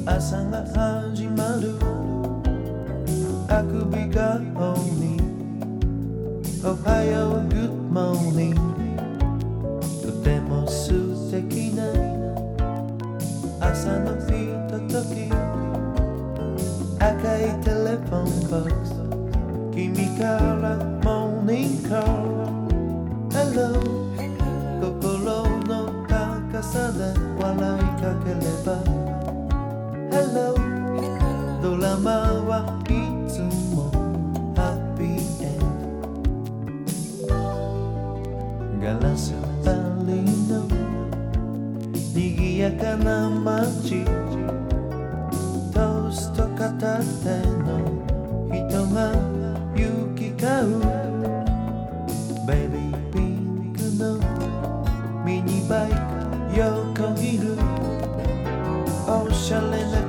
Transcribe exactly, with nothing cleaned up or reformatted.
朝が始まるあくび顔に おはよう Good morning とても素敵な朝のひととき赤いテレフォンボックス君からモーニングコール Hello 心の高さで笑いかければ Hello ドラマはいつもハッピーエンドガラス張りの賑やかな街トースト片手の人が行き交うベビーピンクのミニバイク横切るおしゃれな